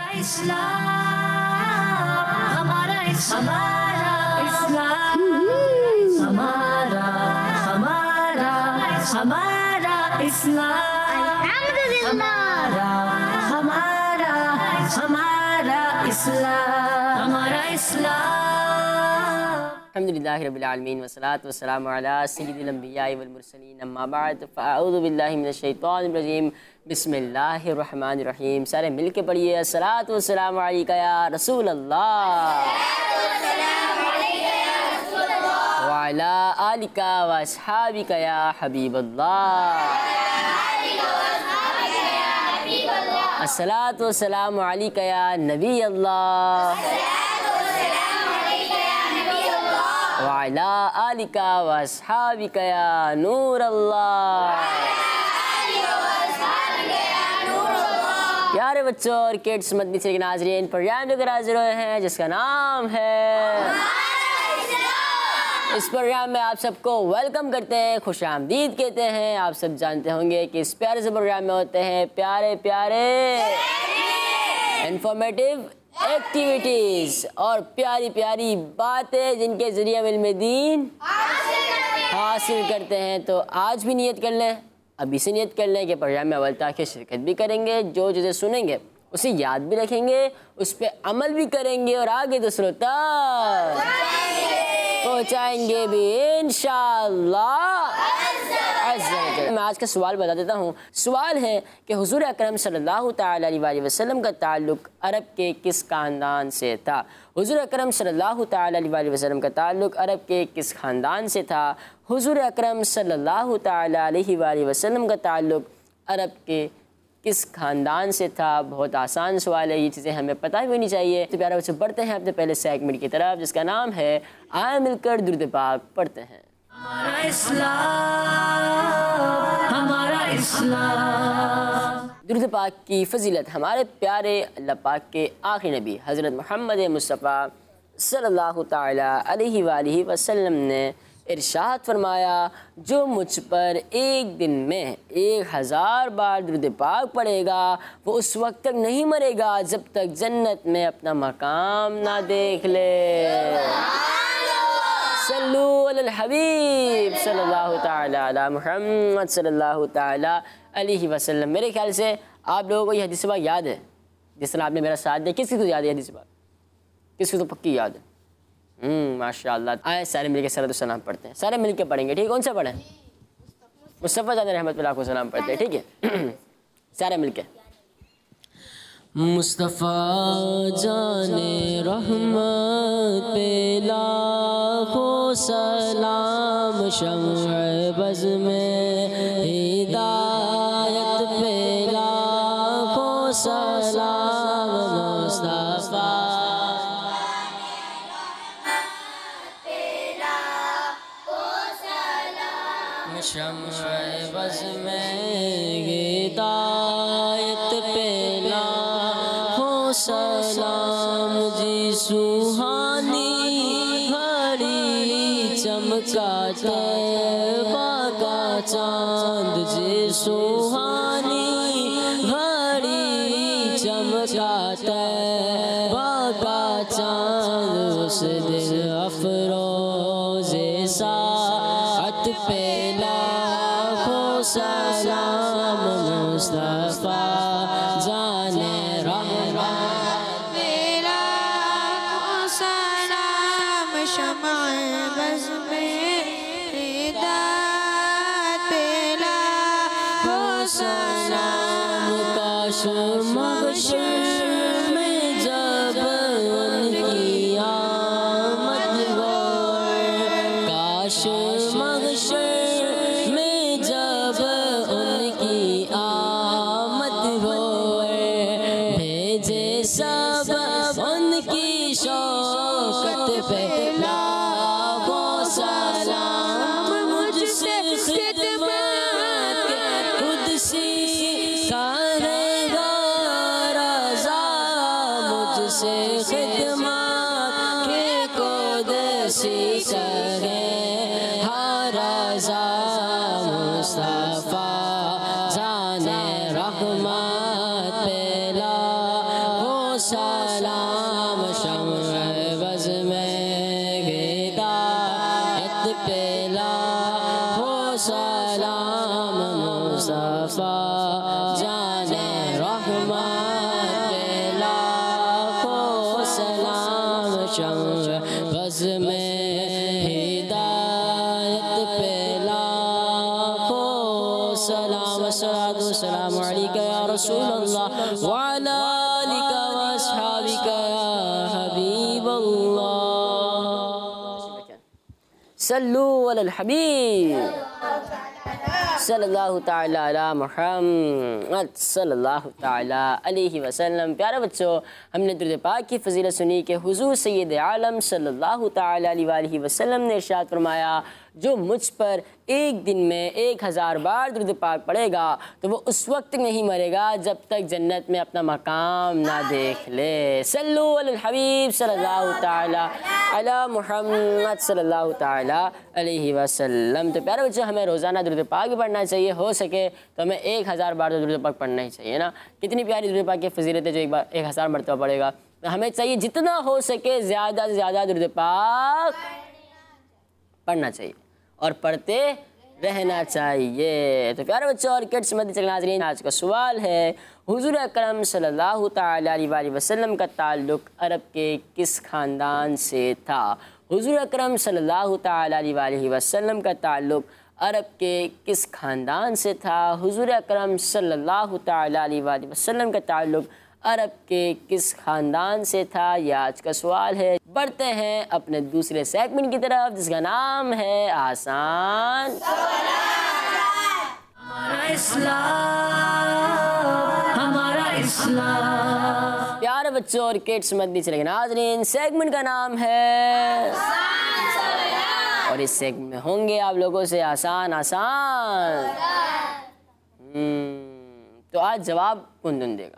अल्हम्दुलिल्लाहि रब्बिल आलमीन वस्सलातु वस्सलामु अला सय्यिदिल अंबियाइ वल मुरसलीन अम्मा बाद फ़अऊज़ु बिल्लाहि मिनश शैतानिर रजीम बिस्मिल्लाहिर रहमानिर रहीम। सारे मिलके पढ़िए अस्सलातु वस्सलामु अलैका या रसूल अल्लाह व अला आलिका व अस्हाबिका या हबीब अल्लाह। अस्सलातु वस्सलामु अलैका या नबी अल्लाह व अला आलिका व अस्हाबिका या नूर अल्लाह। प्यारे बच्चों और किड्स मदनी से नाज़रीन, प्रोग्राम लेकर हाजिर हुए हैं जिसका नाम है। इस प्रोग्राम में आप सबको वेलकम करते हैं, खुश आमदीद कहते हैं। आप सब जानते होंगे कि इस प्यारे से प्रोग्राम में होते हैं प्यारे प्यारे इंफॉर्मेटिव एक्टिविटीज़ और प्यारी प्यारी बातें जिनके ज़रिए हम इल्म दीन हासिल करते हैं। तो आज भी नियत कर लें, अभी से नियत कर लें कि प्रोग्राम में अव्वल तक शिरकत भी करेंगे, जो चीज़ें सुनेंगे उसे याद भी रखेंगे, उस पर अमल भी करेंगे और आगे दूसरों तक पहुँचाएंगे भी इंशाअल्लाह। मैं आज का सवाल बता देता हूँ। सवाल है कि हुजूर अकरम सल्लल्लाहु तआला अलैहि वसल्लम का ताल्लुक़ अरब के किस ख़ानदान से था? हुजूर अकरम सल्लल्लाहु तआला अलैहि वसल्लम का ताल्लुक़ अरब के किस ख़ानदान से था? हुजूर अकरम सल्लल्लाहु तआला अलैहि वसल्लम का ताल्लुक़ अरब के किस ख़ानदान से था? बहुत आसान सवाल है, ये चीज़ें हमें पता भी होनी चाहिए। तो प्यारे बच्चों, बढ़ते हैं अपने पहले सेगमेंट की तरफ जिसका नाम है आए मिलकर दुरूद पाक पढ़ते हैं। हमारा इस्लाम। दुरूद पाक की फजीलत हमारे प्यारे अल्लाह पाक के आखिरी नबी हज़रत मोहम्मद मुस्तफ़ा सल्लल्लाहु तआला अलैहि वसल्लम ने इरशाद फरमाया, जो मुझ पर एक दिन में 1000 बार दुरूद पाक पढ़ेगा वो उस वक्त तक नहीं मरेगा जब तक जन्नत में अपना मकाम ना देख ले। सल्लू अलल हबीब सल्लल्लाहु तआला अला मुहम्मद सल्लल्लाहु तआला अलैहि वसल्लम। मेरे ख्याल से आप लोगों को ये हदीस पाक याद है, जिस तरह आपने मेरा साथ दिया। किसकी तो याद है हदीस पाक? किसकी तो पक्की याद है? माशाअल्लाह। आए सारे मिलके सलातो सलाम पढ़ते हैं, सारे मिलके पढ़ेंगे, ठीक है? कौन सा पढ़ें? मुस्तफ़ा जान रहमत को सलाम पढ़ते हैं, ठीक है? सारे मिलके। मुस्तफ़ा जाने रहमत पे लाखों सलाम, शम्अ बज़ में हिदायत पे लाखों सलाम। मुस्तफ़ा शम्अ बज़ में हिदायत पे लाखों सलाम। जी सुहानी घड़ी चमका तैबा का चांद, जी सुहानी घड़ी चमका तैबा का चांद। उस दिन अफरोज़े साअत पे लाखों सलाम। मुस्तफ़ा जाने रहमत पे लाखों सलाम, शम्अ बज़ में हिदायत पे लाखों सलाम। काश महशर में जब उनकी आमद हो, काश महशर में जब उनकी आमद हो, भेजे सब उनकी शौकत पे लाखों सलाम। मुझसे खिदमत के कुदसी करेगा रज़ा, मुझसे खिदमत के कुदसी करेगा रज़ा। मुस्तफ़ा जाने रहमत पे लाखों आलिका व अस्हाबिका या हबीबल्लाह। सल्लू अलल हबीब सल्लल्लाहु ताला अला मुहम्मद सल्लल्लाहु ताला अलैहि वसल्लम। प्यारे बच्चों, हमने दुरूद पाक की फजीलत सुनी कि हुजूर सैयद आलम सल्लल्लाहु ताला अलैहि वसल्लम ने इरशाद फरमाया, जो मुझ पर एक दिन में 1000 बार दुरूद पाक पढ़ेगा तो वो उस वक्त नहीं मरेगा जब तक जन्नत में अपना मकाम ना देख ले। सल्लू अलल हबीब सल्लल्लाहु ताला अला मुहम्मद सल्लल्लाहु ताला अलैहि वसल्लम। तो प्यारे बच्चों, हमें रोज़ाना दुरूद पाक भी पढ़ना चाहिए, हो सके तो हमें 1000 बार तो दुरूद पाक पढ़ना ही चाहिए ना। कितनी प्यारी दुरूद पाक की फजीलत है जो एक बार 1000 मरतबा पढ़ेगा। तो हमें चाहिए जितना हो सके ज़्यादा से ज़्यादा दुरूद पाक पढ़ना चाहिए और पढ़ते रहना चाहिए। तो प्यारे बच्चों और किड्स मध्य चलना, आज का सवाल है, हुजूर अकरम सल्लल्लाहु ताला अलैहि वसल्लम का ताल्लुक़ अरब के किस ख़ानदान से था? हुजूर अकरम सल्लल्लाहु ताला अलैहि वसल्लम का ताल्लुक़ अरब के किस ख़ानदान से था? हुजूर अकरम सल्लल्लाहु ताला अलैहि वसल्लम का ताल्लुक़ अरब के किस ख़ानदान से था? यह आज का सवाल है। बढ़ते हैं अपने दूसरे सेगमेंट की तरफ जिसका नाम है आसान हमारा इस्लाम। प्यारे बच्चों और किड्स मद्दी चलेंगे नाज़रीन, सेगमेंट का नाम है और इस सेगमेंट में होंगे आप लोगों से आसान। तो आज जवाब कौन देगा?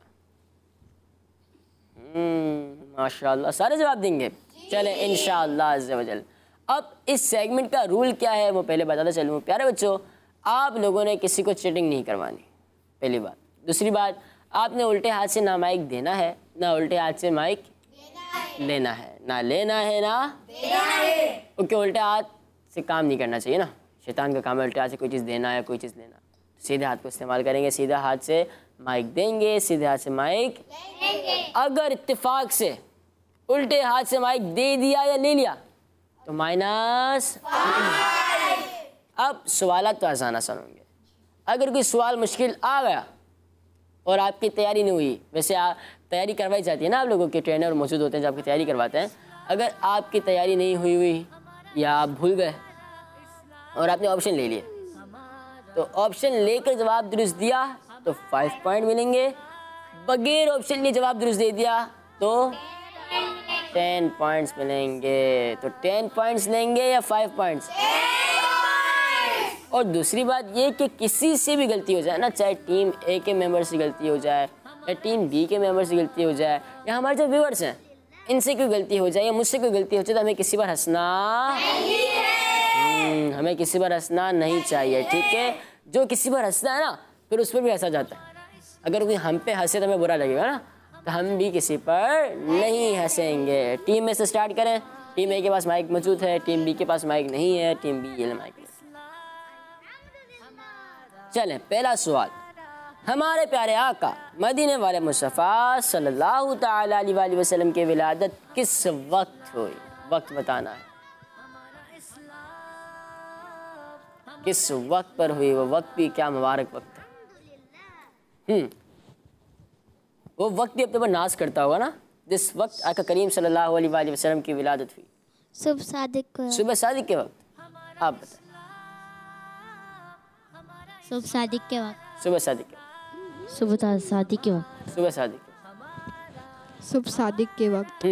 माशाअल्लाह सारे जवाब देंगे। चलें इंशाअल्लाह अज़्ज़ा वजल। अब इस सेगमेंट का रूल क्या है वो पहले बताता चलूँ। प्यारे बच्चों, आप लोगों ने किसी को चीटिंग नहीं करवानी, पहली बात। दूसरी बात, आपने उल्टे हाथ से ना माइक देना है ना उल्टे हाथ से माइक लेना है, ना लेना है ना देना है। क्योंकि उल्टे हाथ से काम नहीं करना चाहिए ना, शैतान का काम है उल्टे हाथ से कोई चीज़ देना या कोई चीज़ लेना। सीधे हाथ को इस्तेमाल करेंगे, सीधा हाथ से माइक देंगे, सीधे हाथ से माइक लेंगे। अगर इत्तेफाक से उल्टे हाथ से माइक दे दिया या ले लिया तो -5। अब सवाल तो आसान होंगे। अगर कोई सवाल मुश्किल आ गया और आपकी तैयारी नहीं हुई, वैसे तैयारी करवाई जाती है ना, आप लोगों के ट्रेनर मौजूद होते हैं जो आपकी तैयारी करवाते हैं। अगर आपकी तैयारी नहीं हुई या आप भूल गए और आपने ऑप्शन ले लिए, तो ऑप्शन लेकर जवाब दुरुस्त दिया तो 5 पॉइंट मिलेंगे। बगैर ऑप्शन लिए जवाब दुरुस्त दे दिया तो 10 पॉइंट्स मिलेंगे। तो 10 पॉइंट्स लेंगे या 5 पॉइंट्स? और दूसरी बात ये कि किसी से भी गलती हो जाए ना, चाहे टीम ए के मेंबर से गलती हो जाए या टीम बी के मेंबर से गलती हो जाए या हमारे जो व्यूअर्स हैं इनसे कोई गलती हो जाए या मुझसे कोई गलती हो जाए, तो हमें किसी पर हंसना हमें किसी पर हंसना नहीं चाहिए, ठीक है। जो किसी पर हंसता है ना फिर उस पर भी हंसा जाता है। अगर कोई हम पे हंसे तो हमें बुरा लगेगा ना, तो हम भी किसी पर नहीं हंसेंगे। टीम में से स्टार्ट करें। टीम ए के पास माइक मौजूद है, टीम बी के पास माइक नहीं है, टीम बी ये माइक। चलें, पहला सवाल, हमारे प्यारे आका मदीने वाले मुस्तफ़ा सल्लल्लाहु ताला अलैहि वसल्लम की विलादत किस वक्त हुई? वक्त बताना है, किस वक्त पर हुई? वो वक्त भी क्या मुबारक वक्त है। वो वक्त भी अपने पर नाज करता होगा ना, जिस वक्त आका करीम सल्लल्लाहु अलैहि वसल्लम की विलादत हुई। सुबह सादिक सुबह सादिक के वक्त। आप बताएं। सुबह सादिक के वक्त। सुबह सादिक के वक्त। सुबह सादिक के वक्त। सुबह सादिक के वक्त। सुबह सादिक के वक्त।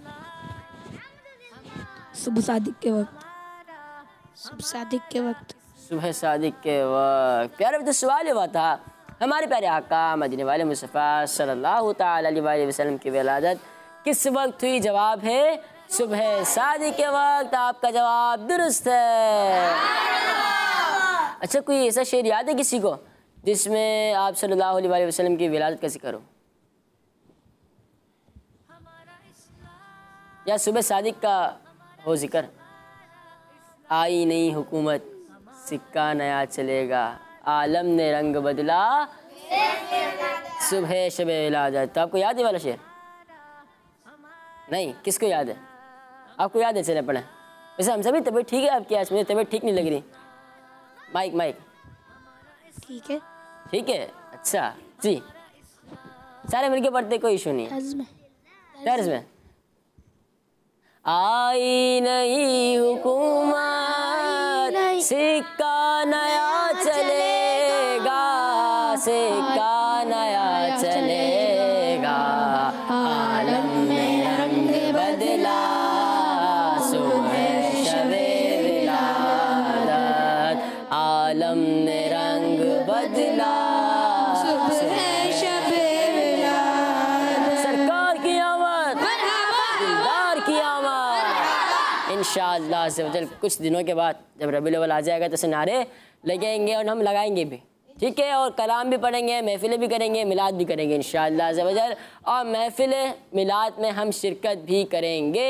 सुबह सादिक के वक्त। सुबह सादिक के वक्त। सुबह सादिक के वक्त। प्यारे बच्चों, सवाल हुआ था हमारे प्यारे आका मदीने वाले मुस्तफ़ा सल्लल्लाहु ताला अलैहि वसल्लम की विलादत किस वक्त हुई? जवाब है सुबह सादिक के वक्त। आपका जवाब दुरुस्त है। अच्छा, कोई ऐसा शेर याद है किसी को जिसमें आप सल्लल्लाहु अलैहि वसल्लम की विलादत का जिक्र हो, या सुबह सादिक का हो जिक्र? आई नई हुकूमत, सिक्का नया चलेगा, आलम ने रंग बदला, सुबह शबे विलादत। तो आपको याद है वाला शेर? नहीं, किसको याद है? आपको याद है? चले पढ़ें। वैसे हम सभी तबीयत ठीक है आपकी, आज मुझे तबीयत ठीक नहीं लग रही। माइक ठीक है, ठीक है। अच्छा जी, सारे मिलके पढ़ते, कोई इशू नहीं है। तर्ज में आई नई हुकूमत, सिक्का नया चलेगा, सिक्का नया चलेगा, आलम में रंग बदला, सुबह शबे विलादत, आलम ने रंग बदला, सुबह शबे विलादत, सरकार की आमद, दिलदार की आमद। इंशाअल्लाह से वजल कुछ दिनों के बाद जब रबीउल अव्वल आ जाएगा तो नारे लगेंगे और हम लगाएंगे भी, ठीक है। और कलाम भी पढ़ेंगे, महफिलें भी करेंगे, मिलाद भी करेंगे इंशाअल्लाह अज़्ज़ व जल। और महफिल मिलाद में हम शिरकत भी करेंगे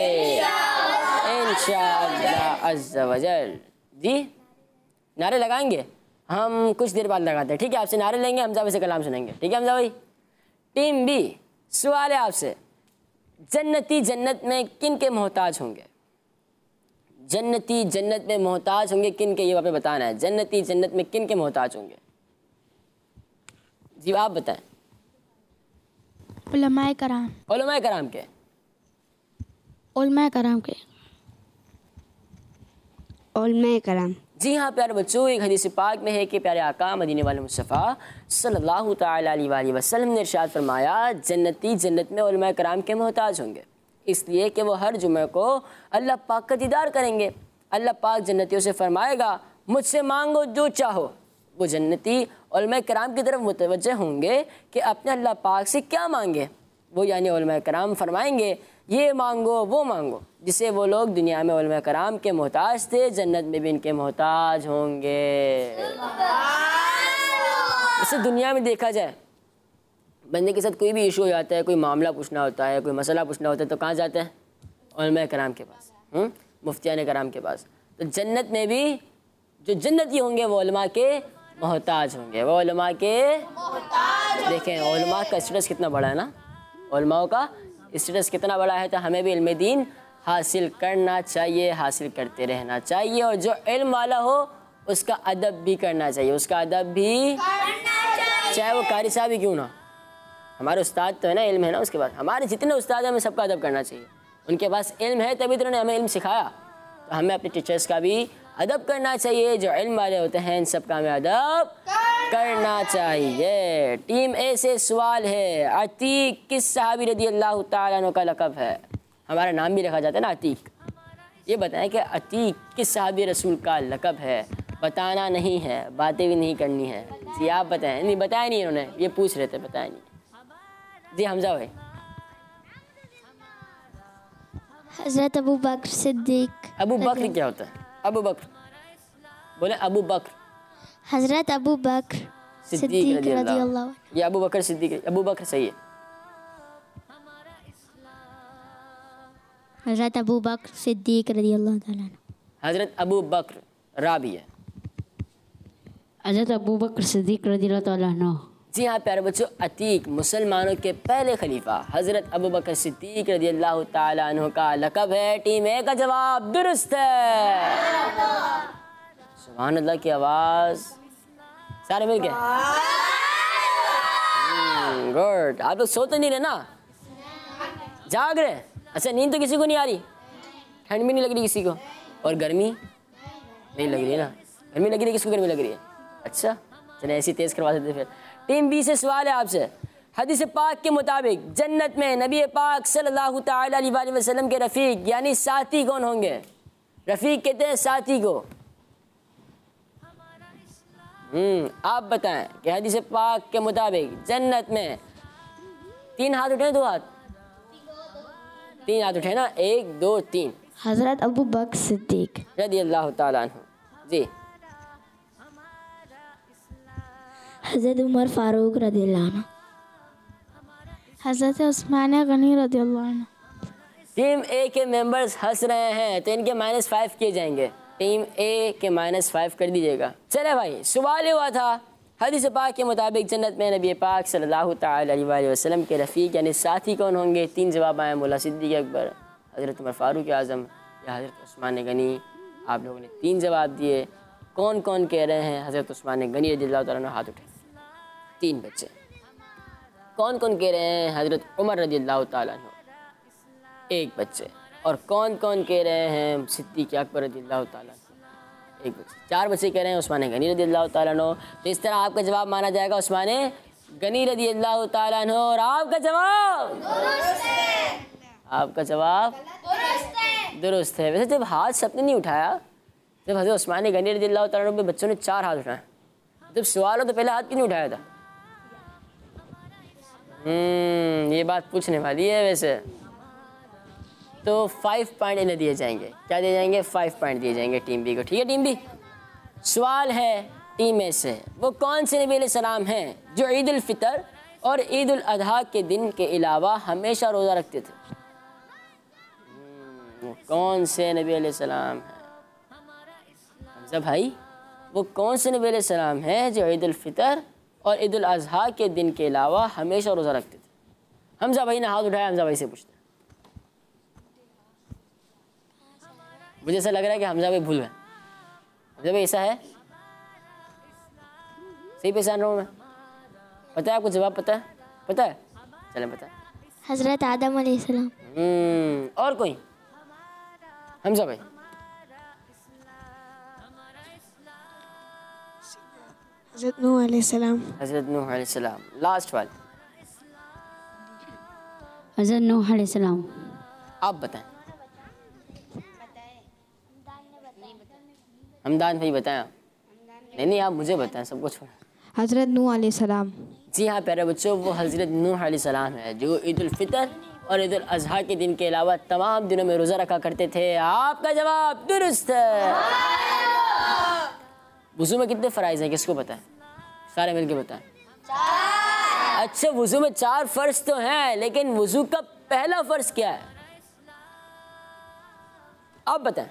इंशाअल्लाह अज़्ज़ व जल। जी नारे लगाएंगे हम, कुछ देर बाद लगाते हैं, ठीक है। आपसे नारे लेंगे, हमजा से कलाम सुनेंगे, ठीक है हमजा भाई। टीम बी, सवाल है आपसे, जन्नती जन्नत में किन के मोहताज होंगे? जन्नती जन्नत में मोहताज होंगे किन के, ये आपने बताना है। जन्नती जन्नत में किन के मोहताज होंगे? जी आप बताएं। उलमाए कराम। उलमाए कराम के? उलमाए कराम के। उलमाए कराम। जी हाँ प्यारे बच्चों, एक हदीस पाक में है कि प्यारे आका मदीने वाले मुस्तफ़ा सल्लल्लाहु तआला अलैहि वसल्लम ने इरशाद फरमाया, जन्नती जन्नत में उलमाए कराम के मोहताज होंगे, इसलिए कि वो हर जुमे को अल्लाह पाक का दीदार करेंगे। अल्लाह पाक जन्नतियों से फरमाएगा, मुझसे मांगो जो चाहो। वो जन्नती उलमाए कराम की तरफ मुतवज्जे होंगे कि अपने अल्लाह पाक से क्या मांगे। वो यानी उलमाए कराम फरमाएंगे, ये मांगो वो मांगो, जिसे वो लोग दुनिया में उलमाए कराम के मोहताज थे, जन्नत में भी इनके मोहताज होंगे। इसे दुनिया में देखा जाए, बंदे के साथ कोई भी इशू हो जाता है, कोई मामला पूछना होता है, कोई मसला पूछना होता है, तो कहाँ जाते हैं? उलमाए कराम के पास, मुफ्तियान कराम के पास। तो जन्नत में भी जो जन्नती होंगे वो उलमा के मोहताज होंगे, वो उलमा के देखें उलमा का स्टेटस कितना बड़ा है ना, उलमाओं का स्टेटस कितना बड़ा है। तो हमें भी इल्म दीन हासिल करना चाहिए, हासिल करते रहना चाहिए। और जो इल्म वाला हो उसका अदब भी करना चाहिए, उसका अदब भी, चाहे वो कारी साहब ही क्यों ना। हमारे उस्ताद तो है ना, इल्म है ना, उसके बाद हमारे जितने उस्ताद हैं हमें सबका अदब करना चाहिए। उनके पास इल्म है तभी तो उन्होंने हमें इल्म सिखाया, तो हमें अपने टीचर्स का भी अदब करना चाहिए। जो इल्म वाले होते हैं इन सब का हमें अदब करना चाहिए। टीम ए से सवाल है, अतीक किस सहाबी रज़ी अल्लाह तआला अन्हु का लक़ब है? हमारा नाम भी रखा जाता है ना अतीक। ये बताएं कि अतीक किस सहाबी रसूल का लक़ब है? बताना नहीं है, बातें भी नहीं करनी है। जी आप बताएं। नहीं बताया नहीं इन्होंने, ये पूछ रहे थे, बताया नहीं। जी हमजा भाई। हज़रत अबू बकर सिद्दीक। अबू बकर क्या होता है? अबू बकर बोले, अबू बकर। हज़रत अबू बकर सिद्दीक रज़ी अल्लाह। ये अबू बकर सिद्दीक, अबू बकर सही है। हज़रत अबू बकर सिद्दीक रज़ी अल्लाह ताला। हज़रत अबू बकर राबी है। हज़रत अबू बकर सिद्दीक रज़ी अल्लाह ताला अन्हु। जी हाँ प्यारे बच्चों, अतीक मुसलमानों के पहले खलीफा हज़रत अबू बकर सिद्दीक रज़ी अल्लाह ताला अन्हु का लक़ब है। टीम ए का जवाब दुरुस्त है। सुभान अल्लाह की आवाज़ सारे मिल गए। गुड। आप लोग सोते नहीं रहे ना, जाग रहे? अच्छा नींद तो किसी को नहीं आ रही, ठंड भी नहीं लग रही किसी को, और गर्मी नहीं लग रही है ना? गर्मी लग रही है, किसको गर्मी लग रही है? अच्छा चले ऐसी तेज़ करवा देते फिर। टीम बी से सवाल है आपसे, हदीस पाक के मुताबिक जन्नत में नबी पाक सल्लल्लाहु तआला अलैहि वसल्लम के रफ़ीक यानी साथी कौन होंगे? रफ़ीक कहते हैं साथी को। आप बताएं कि हदीस पाक के मुताबिक जन्नत में, तीन हाथ उठे, दो हाथ, तीन हाथ उठे ना, 1 2 3। हज़रत अबू बकर सिद्दीक रज़ी अल्लाह ताला अन्हु। जी। हज़रत उमर फारूक रज़ी अल्लाह अन्हु। हज़रत उस्मान गनी रज़ी अल्लाह अन्हु। टीम ए के मेंबर्स हंस रहे हैं तो इनके -5 किए जाएंगे। टीम ए के -5 कर दीजिएगा। चले भाई, सवाल हुआ था हदीस पाक के मुताबिक जन्नत में नबी पाक सल्लल्लाहु तआला अलैहि वसल्लम के रफ़ीक यानी साथी कौन होंगे? 3 जवाब आए, मौला सिद्दीक़ अकबर, हज़रत उमर फारूक आज़म या हज़रत उस्मान गनी। आप लोगों ने 3 जवाब दिए। कौन कौन कह रहे हैं हज़रत उस्मान गनी रज़ियल्लाहु तआला अन्हु? हाथ उठे। 3 बच्चे। कौन कौन कह रहे हैं हज़रत उमर रज़ियल्लाहु ताला अन्हु, एक बच्चे। और कौन कौन कह रहे हैं सिद्दीक़ अकबर रज़ियल्लाहु ताला अन्हु, एक बच्चे। 4 बच्चे कह रहे हैं उस्मान गनी रज़ियल्लाहु ताला अन्हु। तो इस तरह आपका जवाब माना जाएगा उस्मान गनी रज़ियल्लाहु ताला अन्हु। और आपका जवाब दुरुस्त है। आपका जवाब दुरुस्त है। वैसे जब हाथ सबने नहीं उठाया, जब हज़रत उस्मान गनी रज़ियल्लाहु ताला अन्हु पे बच्चों ने 4 हाथ उठाए, जब सवाल हो तो पहले हाथ क्यों नहीं उठाया था? ये बात पूछने वाली है वैसे। तो 5 पॉइंट इन्हें दिए जाएंगे। क्या दिए जाएंगे? 5 पॉइंट दिए जाएंगे टीम बी को। ठीक है टीम बी? सवाल है टीम ए से, वो कौन से नबी अलैहिस्सलाम हैं जो ईद उल फितर और ईद उल अजहा के दिन के अलावा हमेशा रोज़ा रखते थे? वो कौन से नबी अलैहिस्सलाम हैं? हमजा भाई, वो कौन से नबी अलैहिस्सलाम हैं जो ईद उल फितर और ईद उल अजहा के दिन के अलावा हमेशा रोज़ा रखते थे? हमजा भाई ने हाथ उठाया, हमजा भाई से पूछते हैं। मुझे ऐसा लग रहा है कि हमजा भाई भूल गए। हमजा भाई ऐसा है? सही पहचान रहा हूँ मैं? पता है आपको जवाब? पता है? पता है? चलें पता है। हज़रत आदम अलैहिस्सलाम। और कोई? हमजा भाई? हज़रत नूह अलैहिस्सलाम। हज़रत नूह अलैहिस्सलाम। लास्ट वाले हज़रत नूह अलैहिस्सलाम। आप बताएं। हमदान भाई बताएं आप। नहीं आप मुझे बताएं, सबको छोड़। हज़रत नूह अलैहिस्सलाम। जी हाँ प्यारे बच्चों, वो हज़रत नूह अलैहिस्सलाम है जो ईद उल फितर और ईद उल अजहा के दिन के अलावा तमाम दिनों में रोज़ा रखा करते थे। आपका जवाब दुरुस्त है। वुज़ू में कितने फ़राइज़ हैं किसको पता है? सारे मिलके बताएं। अच्छा, वुज़ू में 4 फ़र्ज़ तो हैं, लेकिन वुज़ू का पहला फ़र्ज़ क्या है? आप बताएं।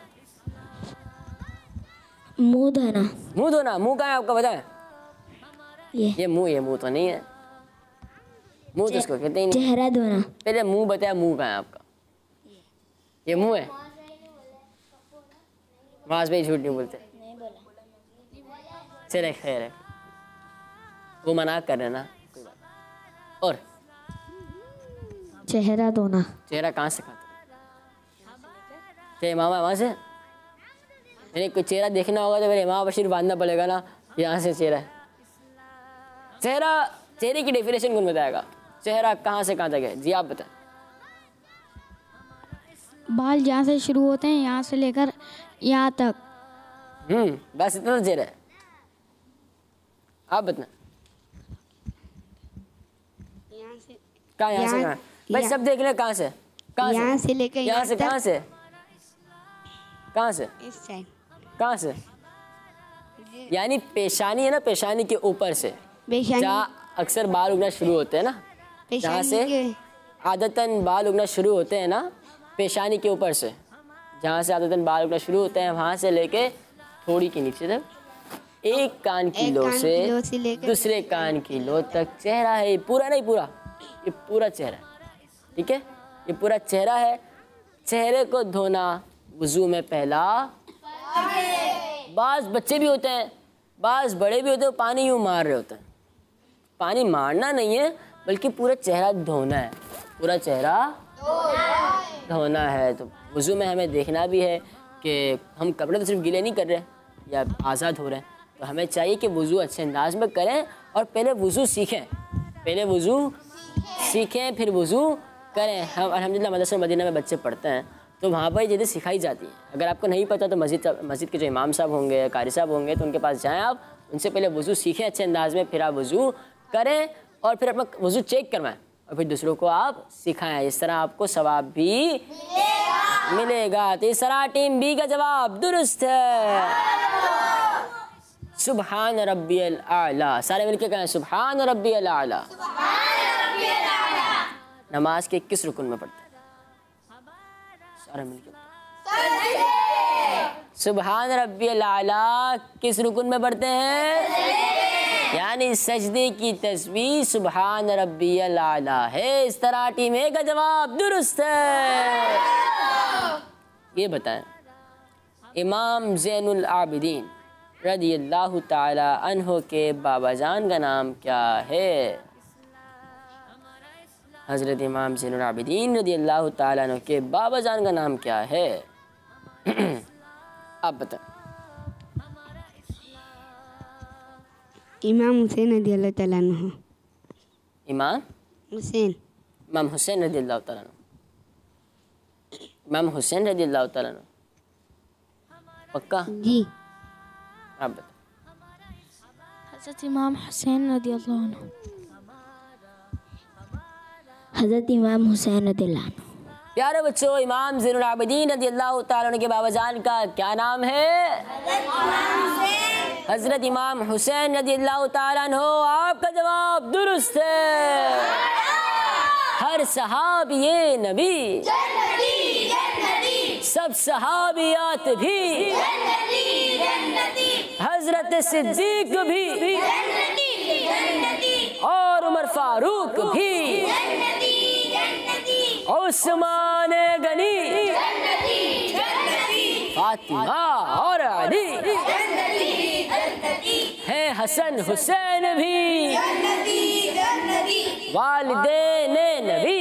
मुंह धोना। मुंह धोना। मुंह कहाँ है आपका बताएं? ये मुंह तो नहीं है। मुंह तो इसको कहते ही नहीं। चेहरा धोना। पहले मुंह बताया, मुंह कहाँ है आपका? ये मुंह है। मास भाई झूठ नहीं बोलते। चले खैर है, वो मना कर रहे ना। और चेहरा धोना। चेहरा कहाँ से खाता? इमाम वहाँ से? यानी कोई चेहरा देखना होगा तो मेरे इमाम बशीर बांधना पड़ेगा ना, यहाँ से चेहरा है। चेहरे की डेफिनेशन कौन बताएगा? चेहरा कहाँ से कहाँ तक है? जी आप बताएं। बाल जहाँ से शुरू होते हैं यहाँ से लेकर यहाँ तक। बस इतना तो चेहरा है। आप बताएं। कहाँ? यहाँ से कहाँ? भाई सब देख ले। कहाँ से कहाँ? यहाँ से लेकर यहाँ से कहाँ से? कहाँ से? इस साइड। कहाँ से? यानी पेशानी है ना, पेशानी के ऊपर से, जहाँ अक्सर बाल उगना शुरू होते हैं ना, जहाँ से आदतन बाल उगना शुरू होते हैं ना, पेशानी के ऊपर से, जहाँ से आदतन बाल उगना शुरू होते हैं, वहाँ से लेके थोड़ी के नीचे तक, एक कान की लो से दूसरे कान की लो तक चेहरा है। ये पूरा नहीं, पूरा ये पूरा चेहरा है। ठीक है, ये पूरा चेहरा है। चेहरे को धोना वुज़ू में पहला। बाज़ बच्चे भी होते हैं, बाज़ बड़े भी होते हैं, पानी यूँ मार रहे होते हैं। पानी मारना नहीं है, बल्कि पूरा चेहरा धोना है। पूरा चेहरा धोना है। तो वुज़ू में हमें देखना भी है कि हम कपड़े तो सिर्फ गीले नहीं कर रहे या आज़ाद हो रहे हैं, तो हमें चाहिए कि वुज़ू अच्छे अंदाज में करें और पहले वुज़ू सीखें। पहले वुज़ू सीखें फिर वुज़ू करें। हम अल्हम्दुलिल्लाह मदरसा मदीना में बच्चे पढ़ते हैं, तो वहाँ पर ये चीज़ें सिखाई जाती हैं। अगर आपको नहीं पता तो मस्जिद के जो इमाम साहब होंगे, कारी साहब होंगे, तो उनके पास जाएं आप, उनसे पहले वुज़ू सीखें अच्छे अंदाज में, फिर आप वुज़ू करें और फिर अपना वुज़ू चेक करवाएं और फिर दूसरों को आप सिखाएं। इस तरह आपको सवाब भी मिलेगा। तो इस तरह टीम बी का जवाब दुरुस्त है। सुबहान रब्बियल आला। सारे मिलके कहें सुबहान रब्बियल आला। नमाज के किस रुकन में पढ़ते हैं? सारे मिलके सुबहान रब्बियल आला किस रुकन में पढ़ते हैं? यानी सजदे की तस्बीह सुबहान रब्बियल आला है। इस तरह टीम ए का जवाब दुरुस्त है। ये बताएं, इमाम ज़ैनुल आबिदीन रज़ियल्लाहु ताला अन्हु के बाबा जान का नाम क्या है? हज़रत इमाम ज़ैनुल आबिदीन रज़ी अल्लाह ताला अन्हु के बाबा जान का नाम क्या है? आप बताएं। इमाम हुसैन रज़ी अल्लाह ताला अन्हु। इमाम हुसैन। इमाम हुसैन रज़ी अल्लाह ताला अन्हु। इमाम हुसैन रज़ी अल्लाह ताला अन्हु। पक्का? जी। आप बताएं। हज़रत इमाम हुसैन रज़ियल्लाहु अन्हु। हज़रत इमाम हुसैन रज़ियल्लाहु अन्हु। प्यारे बच्चों, इमाम ज़ैनुल आबिदीन रज़ियल्लाहु ताला अन्हु के बाबा जान का क्या नाम है? हज़रत इमाम हुसैन रज़ियल्लाहु ताला अन्हु। आपका जवाब दुरुस्त है। हर सहाबिये नबी सब सहाबियात भी, हज़रत सिद्दीक भी और उमर फारूक भी, उस्मान गनी, फातिमा और अली है, हसन हुसैन भी, वालिदैन नबी,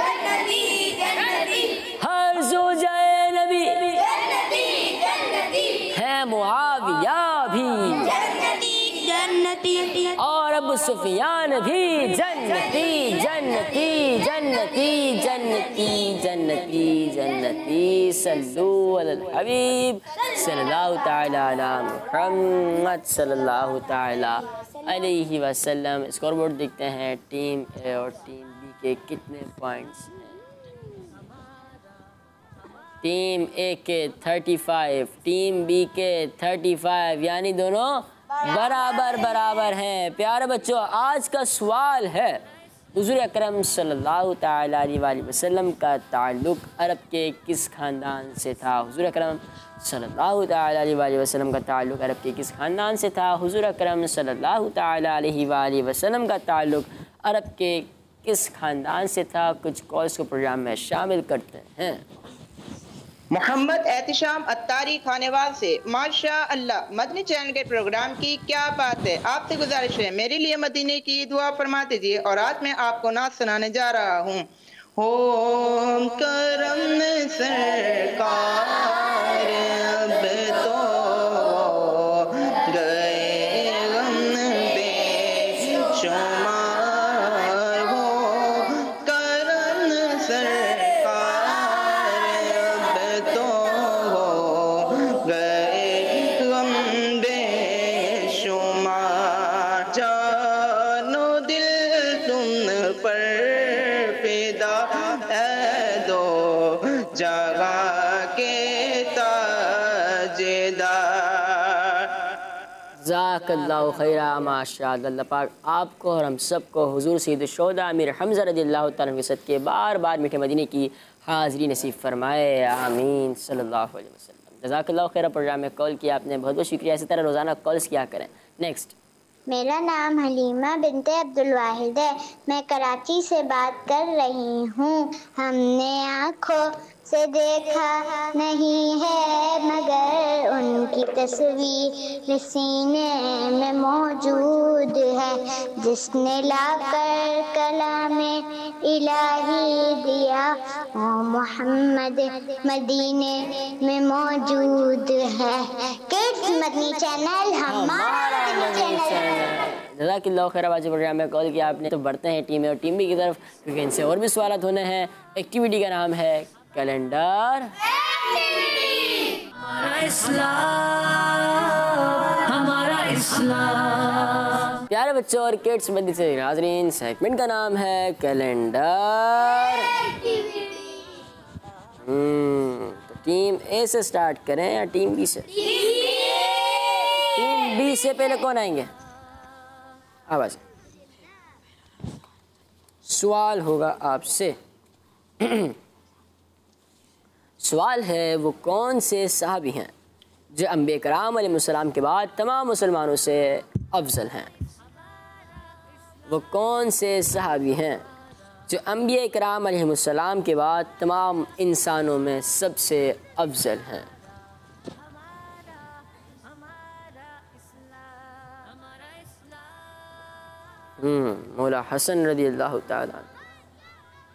हर ज़ौजाए नबी है, मुआविया भी और अबू सुफियान भी जन्नती जन्नती जन्नती जन्नती जन्नती जन्नती। सल्लू अलल हबीब सल्लल्लाहु ताला अला मुहम्मद सल्लल्लाहु ताला अलैहि वसल्लम। स्कोरबोर्ड देखते हैं, टीम ए और टीम बी के कितने पॉइंट्स हैं। टीम ए के 35, टीम बी के 35, यानी दोनों बराबर बराबर हैं। प्यारे बच्चों, आज का सवाल है हुज़ूर अकरम सल्लल्लाहु ताला अलैहि वसल्लम का ताल्लुक़ अरब के किस ख़ानदान से था? हुज़ूर अकरम सल्लल्लाहु ताला अलैहि वसल्लम का ताल्लुक़ अरब के किस ख़ानदान से था? हुज़ूर अकरम सल्लल्लाहु ताला अलैहि वसल्लम का ताल्लुक़ अरब के किस ख़ानदान से था? कुछ कॉल्स को प्रोग्राम में शामिल करते हैं। मोहम्मद एहतिशाम अत्तारी खानेवाल से, माशा अल्लाह मदनी चैनल के प्रोग्राम की क्या बात है। आपसे गुजारिश है मेरे लिए मदीने की दुआ फरमा दीजिए और आज मैं आपको नात सुनाने जा रहा हूँ। हो करम सरकार अब तो गए गम बेशुमार, हो करम सरकार अब तो गए गम बेशुमार। जानो दिल तुम पर फिदा है दो जगह के ताजेदार। ज़ाकल्लाहु खैरा। माशाअल्लाह पाक आपको और हम सबको हुज़ूर सैयद शुहदा अमीर हमज़ा रज़ियल्लाहु ताला अन्हु के सदक़े बार बार मीठे मदीने की हाज़िरी नसीब फरमाए, आमीन सल्लल्लाहु अलैहि वसल्लम। जज़ाकल्लाहु खैरा। प्रोग्राम में कॉल किया आपने, बहुत बहुत शुक्रिया। इसी तरह रोज़ाना कॉल्स किया करें। नेक्स्ट। मेरा नाम हलीमा बिनते अब्दुल वाहिद है। मैं कराची से बात कर रही हूँ। हमने आँखों से देखा नहीं है मगर उनकी तस्वीर सीने में मौजूद है, जिसने लाकर कलामे इलाही दिया वो मोहम्मद मदीने में मौजूद है। किड्स मदनी चैनल हमारा मदनी चैनल। जज़ाकल्लाहु खैर। आज प्रोग्राम में कॉल किया आपने, तो बढ़ते हैं टीम ए और टीम बी की तरफ, क्योंकि इनसे और भी सवाल होने हैं। एक्टिविटी का नाम है कैलेंडर हमारा इस्लाम। प्यारे बच्चों और किड्स मदनी से नाज़रीन, सेगमेंट का नाम है कैलेंडर। तो टीम ए से स्टार्ट करें या टीम बी से? टीम बी से पहले कौन आएंगे? आवाज़। सवाल होगा आपसे। सवाल है वो कौन से सहाबी हैं जो अंबिया कराम अलैहिस्सलाम के बाद तमाम मुसलमानों से अफजल हैं? वो कौन से सहाबी हैं जो अंबिया कराम अलैहिस्सलाम के बाद तमाम इंसानों में सबसे अफजल हैं? मौला हसन रज़ियल्लाहु ताला।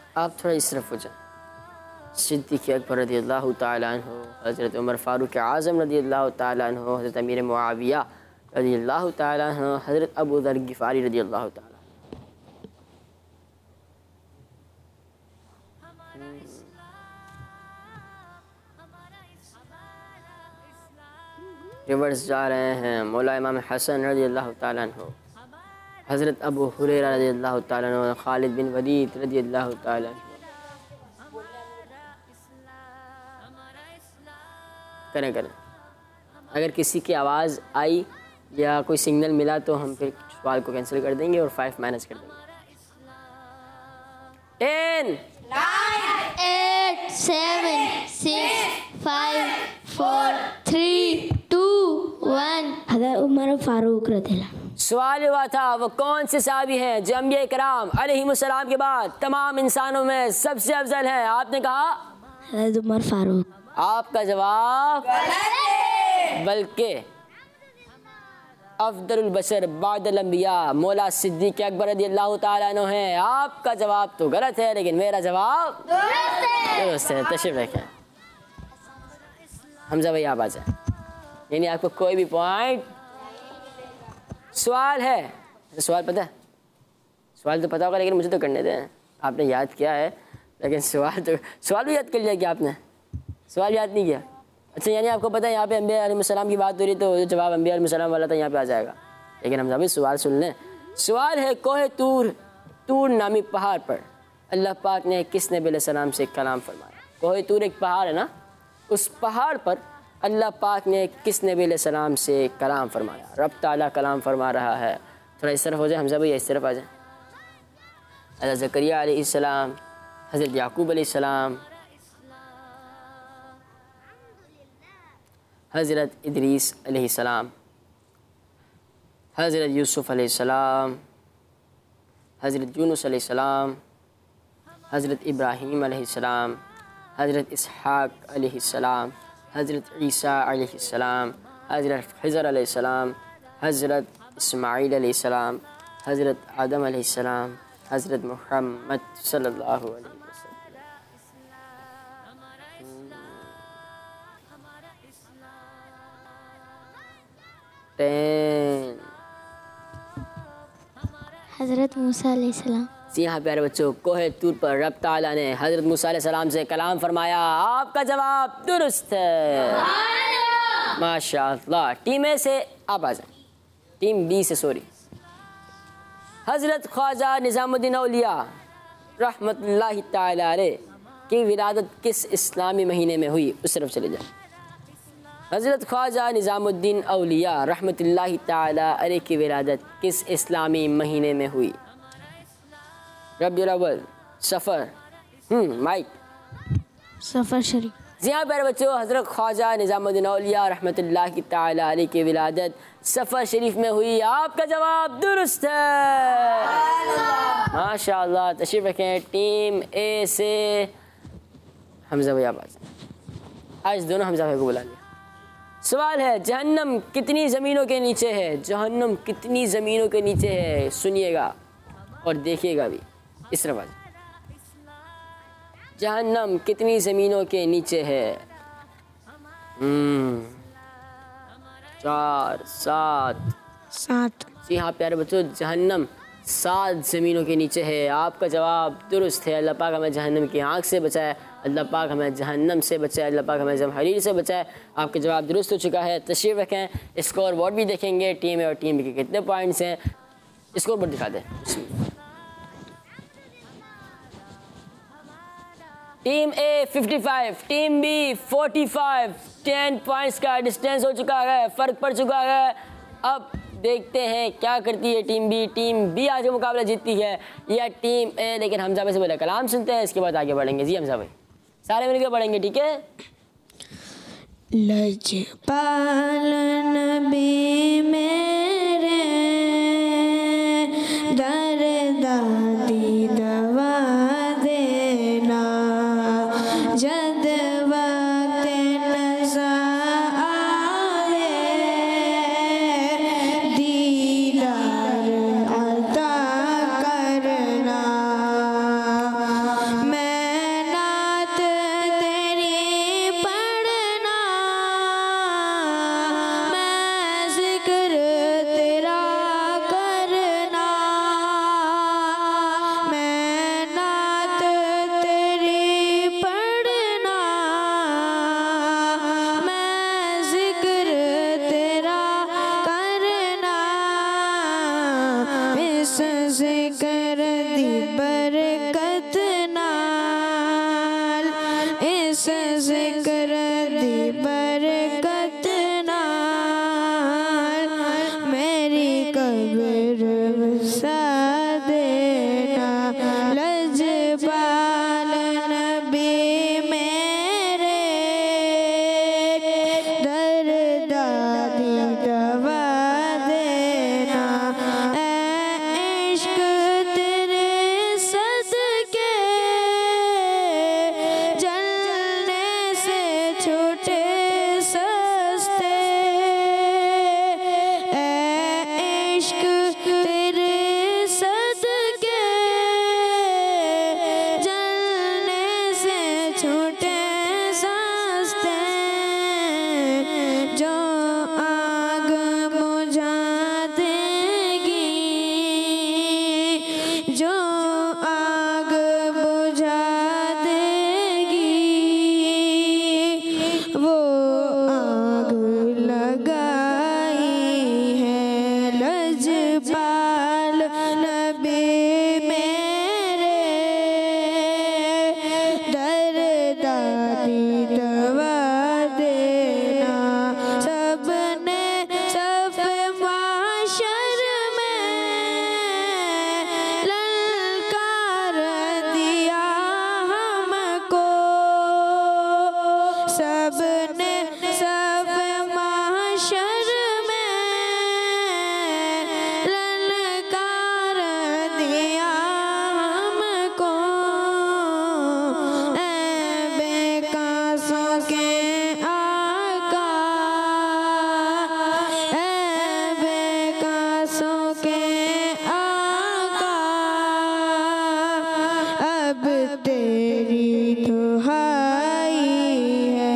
आप थोड़ा इस तरफ हो जाए। सिद्दीक़ अकबर रज़ियल्लाहु ताला अन्हु, हज़रत उमर फ़ारूक आज़म रज़ियल्लाहु ताला अन्हु, हज़रत अमीर मुआविया रज़ियल्लाहु ताला अन्हु, हज़रत अबू ज़र ग़िफ़ारी रज़ियल्लाहु ताला। रिवर्स जा रहे हैं। मौला इमाम हसन रज़ियल्लाहु ताला अन्हु, हज़रत अबू हुरैरा रज़ियल्लाहु ताला अन्हु, खालिद बिन वलीद रज़ियल्लाहु ताला अन्हु। करें। अगर किसी की आवाज़ आई या कोई सिग्नल मिला तो हम फिर सवाल को कैंसिल कर देंगे और 5 माइनस कर देंगे। 10 9 8 7 6 5 4 3 2 1। हज़रत उमर फ़ारूक रज़ियल्लाहु। सवाल हुआ था वो कौन से सहाबी हैं जो अंबिया कराम अलैहिमुस्सलाम के बाद तमाम इंसानों में सबसे अफजल हैं? आपने कहा हज़रत उमर फ़ारूक। आपका जवाब बल्कि अफदलुल बशर बादल अंबिया मौला सिद्दीक़ अकबर रज़ियल्लाहु ताला अन्हु हैं। आपका जवाब तो गलत है, लेकिन मेरा जवाब दुरुस्त है। तशरीफ रखें। हमजा भाई आप आ जाए, यानी आपको कोई भी पॉइंट। सवाल है, सवाल पता है? सवाल तो पता होगा, लेकिन मुझे तो करने दें। आपने याद किया है, लेकिन सवाल भी याद कर लिया क्या आपने? सवाल याद नहीं किया? अच्छा, यानी आपको पता है यहाँ पे अंबिया अलैहिस्सलाम की बात हो रही, तो जवाब अंबिया अलैहिस्सलाम वाला था यहाँ पे आ जाएगा। लेकिन हम अभी सवाल सुन लें। सवाल है कोहे तूर नामी पहाड़ पर अल्लाह पाक ने किस नबी अलैहिस्सलाम से कलाम फरमाया? कोहे तूर एक पहाड़ है ना, उस पहाड़ पर अल्लाह पाक ने किस नबी अलैहिस्सलाम से कलाम फरमाया? रब ताला कलाम फरमा रहा है। थोड़ा इस तरफ हो जाए हमजा भाई, इस तरफ आ जाए। हज़रत ज़करिया अलैहिस्सलाम, हज़रत याकूब अलैहिस्सलाम, हज़रत इदरीस अलैहिस्सलाम, हज़रत यूसुफ़ अलैहिस्सलाम, हज़रत यूनुस अलैहिस्सलाम, हज़रत इब्राहीम अलैहिस्सलाम, हज़रत इसहाक़ अलैहिस्सलाम, हज़रत ईसा अलैहिस्सलाम, हज़रत खिज़र अलैहिस्सलाम, हज़रत इस्माईल अलैहिस्सलाम, हज़रत आदम अलैहिस्सलाम, हज़रत मुहम्मद सल्लल्लाहु अलैहि वसल्लम। हज़रत मूसा अलैहिस्सलाम। जी हाँ प्यारे बच्चों, कोहे तूर पर रब ताला ने हज़रत मूसा अलैहिस्सलाम से कलाम फरमाया। आपका जवाब दुरुस्त है, माशाअल्लाह। टीम ए से आप आ जाए, टीम बी से सॉरी। हज़रत ख्वाजा निज़ामुद्दीन औलिया रहमतुल्लाहि ताला अलैह की विलादत किस इस्लामी महीने में हुई? उस तरफ चले जाए। हज़रत ख्वाजा निज़ामुद्दीन औलिया रहमतुल्लाहि ताला अलैह की विलादत किस इस्लामी महीने में हुई? रबीउल अव्वल, सफ़र, माइक। सफ़र शरीफ। जी हाँ प्यारे बच्चों, हज़रत ख्वाजा निज़ामुद्दीन औलिया रहमतुल्लाहि ताला अलैह की विलादत सफ़र शरीफ में हुई। आपका जवाब दुरुस्त है, माशाअल्लाह। तशरीफ़ रखें। टीम ए से हमजा भाई आवाज़। आज दोनों हमजा भाई को बुला लिया। सवाल है जहन्नम कितनी ज़मीनों के नीचे है? जहन्नम कितनी ज़मीनों के नीचे है? सुनिएगा और देखिएगा भी। इस तरफ जहन्नम कितनी ज़मीनों के नीचे है? 4 7। जी हाँ प्यारे बच्चों, जहन्नम 7 ज़मीनों के नीचे है। आपका जवाब दुरुस्त है। अल्लाह पाक हमें जहन्नम की आँख से बचाए, अल्लाह पाक हमें जहन्नम से बचाए, अल्लाह पाक हमें ज़महरीर से बचाए। आपका जवाब दुरुस्त हो चुका है। तशरीफ़ रखें। स्कोर बोर्ड भी देखेंगे, टीम ए और टीम बी के कितने पॉइंट्स हैं। स्कोर बोर्ड दिखा दें। Team A 55, team B 45। 10 points का डिस्टेंस हो चुका है, फ़र्क पड़ चुका है। अब देखते हैं क्या करती है टीम बी। टीम बी आज का मुकाबला जीतती है या टीम ए? लेकिन हमजा भाई से पहले कलाम सुनते हैं, इसके बाद आगे बढ़ेंगे। जी हमजा भाई, सारे मिलकर पढ़ेंगे, ठीक है? लजपाल नबी मेरे दर दादी दवा देना, जद वक्त नज़ा आवे दीदार अता करना। इस जिक्र दी बरकत नाल मेरी कब्र वसा देना लजपाल नबी मेरे दर्दा दी दवा देना ऐ इश्क तेरे सदके जलने से छूटे सस्ते ऐ इश्क तेरे सदके जलने से छूटे सस्ते जो आग बुझा देगी जो आग बुझा देगी वो आग लगाई है लजपाल नबी मेरे दर्दा दी दवा देना सबने सब माशर में ललकार दिया हमको सबने सब माशर में ललकार दिया हमको ऐ बेकासों के आका ऐ बेकासों के आका अब तेरी दुहाई है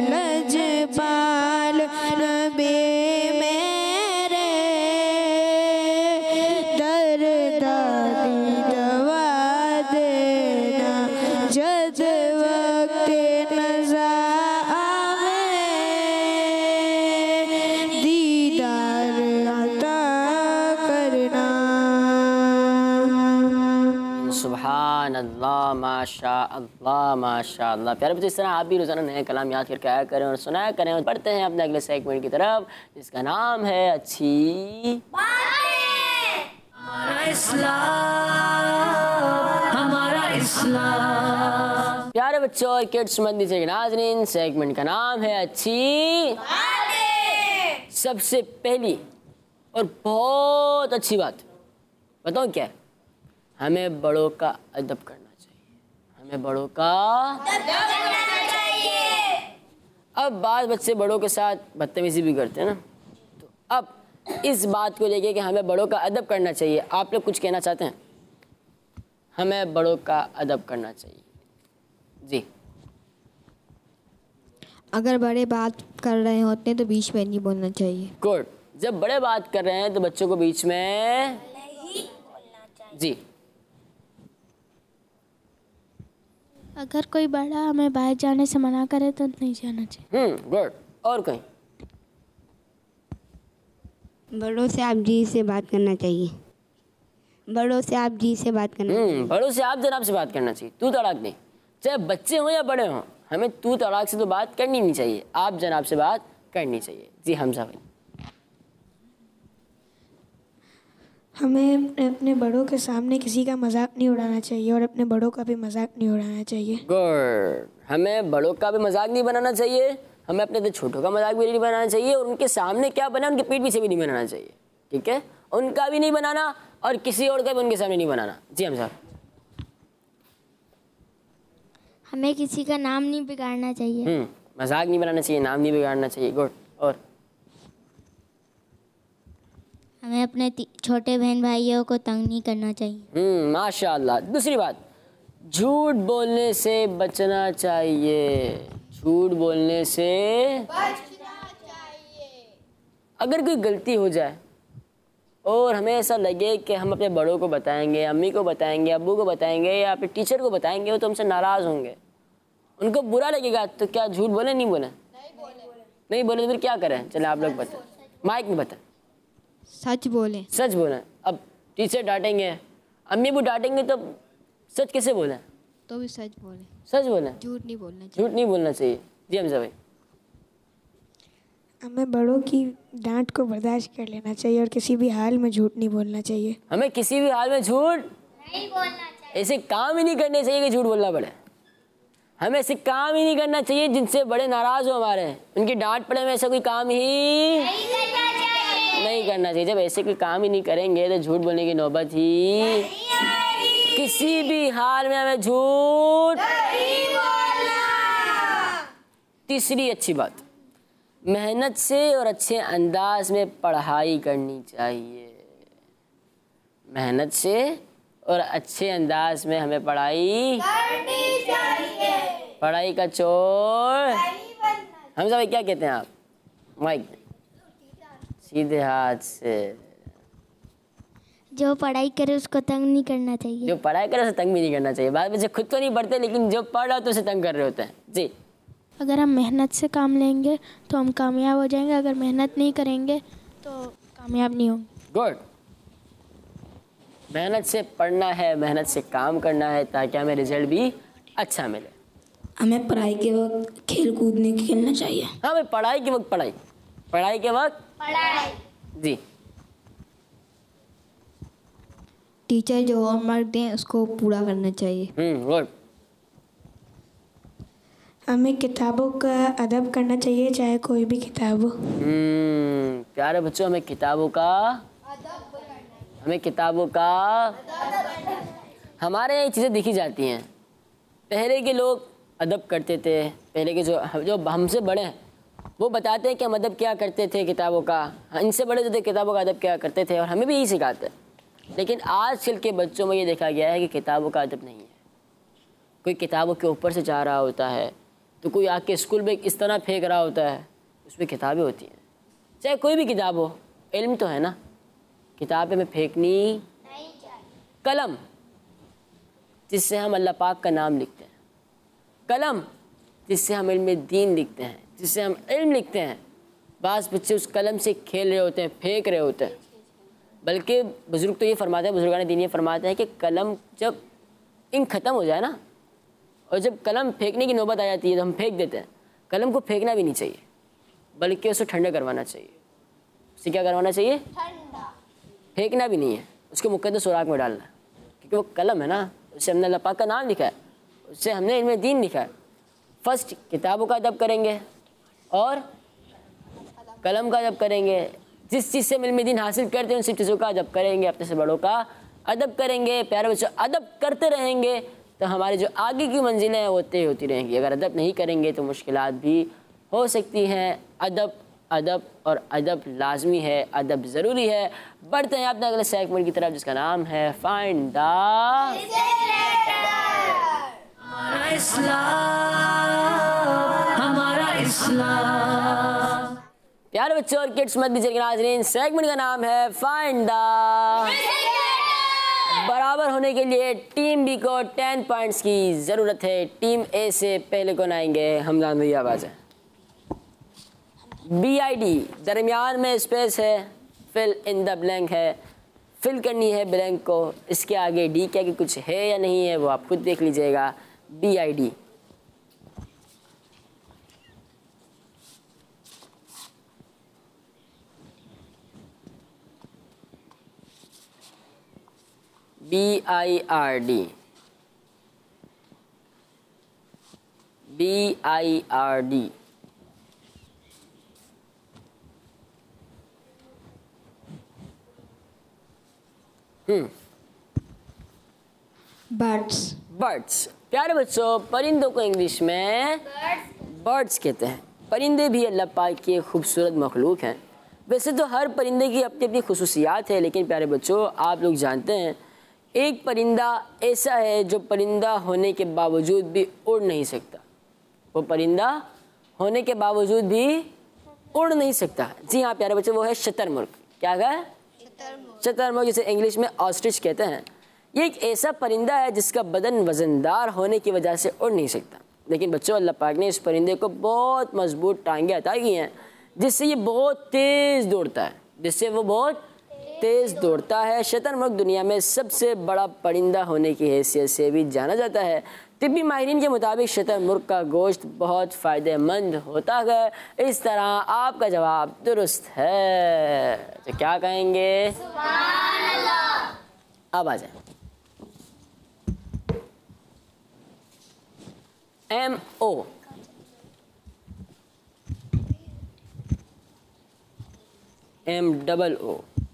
लजपाल नबी मेरे दर्दा दी दवा देना जद वक्त नज़ा आवे दीदार अता करना। सुभान अल्लाह माशा अल्लाह। प्यारे बच्चों, इस तरह आप भी रोज़ाना नए कलाम याद करके आया करें और सुनाया करें। और पढ़ते हैं अपने अगले सेगमेंट की तरफ जिसका नाम है अच्छी प्यारे बच्चों और किड्स मदनी से नाज़रीन, सेगमेंट का नाम है अच्छी सबसे पहली और बहुत अच्छी बात बताऊँ क्या है? हमें बड़ों का अदब करना चाहिए। हमें बड़ों का अब बात बच्चे बड़ों के साथ बदतमीजी भी करते हैं ना, तो अब इस बात को लेके कि हमें बड़ों का अदब करना चाहिए, आप लोग कुछ कहना चाहते हैं? हमें बड़ों का अदब करना चाहिए जी। अगर बड़े बात कर रहे होते हैं तो बीच में नहीं बोलना चाहिए। गुड। जब बड़े बात कर रहे हैं तो बच्चों को बीच में जी। अगर कोई बड़ा हमें बाहर जाने से मना करे तो नहीं जाना चाहिए। गुड। और कहीं? बड़ों से आप जी से बात करना चाहिए। बड़ों से आप जी से बात करना बड़ों से आप जनाब से बात करना चाहिए, तू तड़ाक नहीं। चाहे बच्चे हों या बड़े हों, हमें तू तड़ाक से तो बात करनी नहीं चाहिए, आप जनाब से बात करनी चाहिए जी। हमजा भाई। हमें अपने बड़ों के सामने किसी का मजाक नहीं उड़ाना चाहिए और अपने बड़ों का भी मजाक नहीं उड़ाना चाहिए। गुड। हमें बड़ों का भी मजाक नहीं बनाना चाहिए, हमें अपने छोटों का मजाक भी नहीं बनाना चाहिए और उनके सामने क्या बना उनके पीठ पीछे भी नहीं बनाना चाहिए। ठीक है, उनका भी नहीं बनाना और किसी और का भी उनके सामने नहीं बनाना जी। हम साहब। हमें किसी का नाम नहीं बिगाड़ना चाहिए। मजाक नहीं बनाना चाहिए, नाम नहीं बिगाड़ना चाहिए। गुड। और हमें अपने छोटे बहन भाइयों को तंग नहीं करना चाहिए। माशाल्लाह। दूसरी बात, झूठ बोलने से बचना चाहिए। झूठ बोलने से बचना चाहिए। अगर कोई गलती हो जाए और हमें ऐसा लगे कि हम अपने बड़ों को बताएंगे, अम्मी को बताएंगे, अब्बू को बताएंगे या फिर टीचर को बताएंगे, वो तो हमसे नाराज़ होंगे, उनको बुरा लगेगा, तो क्या झूठ बोले? नहीं बोले? नहीं बोले तो फिर क्या करें? चले आप लोग बताएं, माइक में बताएं। सच बोलें। सच बोलें। अब टीचर डांटेंगे, अम्मी भी डांटेंगे, तो सच कैसे बोलें? तो भी सच बोले, सच बोलें, झूठ नहीं बोलना चाहिए। झूठ नहीं बोलना चाहिए। जी हमजा भाई। हमें बड़ों की डांट को बर्दाश्त कर लेना चाहिए और किसी भी हाल में झूठ नहीं बोलना चाहिए। हमें किसी भी हाल में झूठ नहीं बोलना चाहिए। ऐसे काम ही नहीं करने चाहिए कि झूठ बोलना पड़े। हमें ऐसे काम ही नहीं करना चाहिए जिनसे बड़े नाराज हो हमारे, उनकी डांट पड़े, में ऐसा कोई काम ही नहीं करना चाहिए। जब ऐसे कोई काम ही नहीं करेंगे तो झूठ बोलने की नौबत ही किसी भी हाल में हमें झूठ नहीं बोलना। तीसरी अच्छी बात, मेहनत से और अच्छे अंदाज में पढ़ाई करनी चाहिए। मेहनत से और अच्छे अंदाज में हमें पढ़ाई करनी चाहिए। पढ़ाई का चोर हमजा भाई क्या कहते हैं आप? माइक सीधे हाथ से। जो पढ़ाई करे उसको तंग नहीं करना चाहिए। जो पढ़ाई करे उसे तंग भी नहीं करना चाहिए। बाद में खुद तो नहीं पढ़ते, लेकिन जो पढ़ रहा होता है उसे तंग कर रहे होते हैं। जी, अगर हम मेहनत से काम लेंगे तो हम कामयाब हो जाएंगे, अगर मेहनत नहीं करेंगे तो कामयाब नहीं होंगे। गुड। मेहनत से पढ़ना है, मेहनत से काम करना है ताकि हमें रिजल्ट भी अच्छा मिले। हमें पढ़ाई के वक्त खेल कूद नहीं खेलना चाहिए। हाँ भाई, पढ़ाई के वक्त पढ़ाई, पढ़ाई के वक्त पढ़ाई। जी, टीचर जो होमवर्क दें उसको पूरा करना चाहिए। गुड। हमें किताबों का अदब करना चाहिए, चाहे कोई भी किताब हो। प्यारे बच्चों, हमें किताबों का हमारे यहाँ ये चीज़ें दिखी जाती हैं। पहले के लोग अदब करते थे, पहले के जो हमसे बड़े हैं वो बताते हैं कि हम अदब क्या करते थे किताबों का। इनसे बड़े जो थे किताबों का अदब क्या करते थे, और हमें भी यही सिखाते हैं। लेकिन आजकल के बच्चों में ये देखा गया है कि किताबों का अदब नहीं है। कोई किताबों के ऊपर से जा रहा होता है, तो कोई आके स्कूल बैग इस तरह फेंक रहा होता है, उसमें किताबें होती हैं। चाहे कोई भी किताब हो, इल्म तो है ना, किताबें हमें फेंकनी नहीं चाहिए। कलम जिससे हम अल्लाह पाक का नाम लिखते हैं, कलम जिससे हम इल्म दीन लिखते हैं, जिससे हम इल्म लिखते हैं। बाज़ बच्चे उस कलम से खेल रहे होते हैं, फेंक रहे होते हैं। बल्कि बुज़ुर्ग तो ये फरमाते हैं, बुज़ुर्गान दीन ये फरमाते हैं कि कलम जब इंक ख़त्म हो जाए ना, और जब कलम फेंकने की नौबत आ जाती है तो हम फेंक देते हैं। कलम को फेंकना भी नहीं चाहिए, बल्कि उसे ठंडा करवाना चाहिए। उसे क्या करवाना चाहिए? ठंडा। फेंकना भी नहीं है, उसके मुकद्दस सुराख में डालना, क्योंकि वो कलम है ना, उससे हमने अल्लाह पाक का नाम लिखा है, उससे हमने इल्म दीन लिखा है। फर्स्ट किताबों का अदब करेंगे और कलम का अदब करेंगे। जिस चीज़ से हम इल्म दीन हासिल करते हैं उन सब चीज़ों का अदब करेंगे, अपने से बड़ों का अदब करेंगे। प्यारे बच्चों, अदब करते रहेंगे तो हमारी जो आगे की मंजिलें हैं वो तय होती रहेंगी। अगर अदब नहीं करेंगे तो मुश्किलात भी हो सकती हैं। अदब अदब और अदब लाजमी है, अदब ज़रूरी है। बढ़ते हैं अपने अगले सेगमेंट की तरफ, जिसका नाम है फाइंड द हमारा इस्लाम। प्यारे बच्चों और किड्स मत दीजिए नाज़रीन, सेगमेंट का नाम है फाइंड द। बराबर होने के लिए टीम बी को 10 पॉइंट्स की ज़रूरत है। टीम ए से पहले कौन आएंगे? हमजान भैया आवाज़ है। BID दरमियान में स्पेस है, फिल इन द ब्लैंक है, फिल करनी है ब्लैंक को। इसके आगे डी क्या कि कुछ है या नहीं है वो आप खुद देख लीजिएगा। BID BIRD BIRD birds. Birds. प्यारे बच्चों, परिंदों को इंग्लिश में बर्ड्स कहते हैं। परिंदे भी अल्लाह पाक की खूबसूरत मखलूक हैं। वैसे तो हर परिंदे की अपनी अपनी खुसूसियात है, लेकिन प्यारे बच्चों आप लोग जानते हैं एक परिंदा ऐसा है जो परिंदा होने के बावजूद भी उड़ नहीं सकता। वो परिंदा होने के बावजूद भी उड़ नहीं सकता। जी हाँ प्यारे बच्चों, वो है शतरमुर्ग। क्या है? शतरमुर्ग, जिसे इंग्लिश में ऑस्ट्रिच कहते हैं। ये एक ऐसा परिंदा है जिसका बदन वजनदार होने की वजह से उड़ नहीं सकता, लेकिन बच्चों अल्लाह पाक ने इस परिंदे को बहुत मजबूत टांगें अता की हैं, जिससे ये बहुत तेज़ दौड़ता है, जिससे वो बहुत तेज़ दौड़ता है। शतरमुर्ग दुनिया में सबसे बड़ा परिंदा होने की हैसियत से भी जाना जाता है। तिब्बी माहिरीन के मुताबिक शतरमुर्ग का गोश्त बहुत फ़ायदेमंद होता है। इस तरह आपका जवाब दुरुस्त है। तो क्या कहेंगे? सुभान अल्लाह। अब आ जाए MO MOO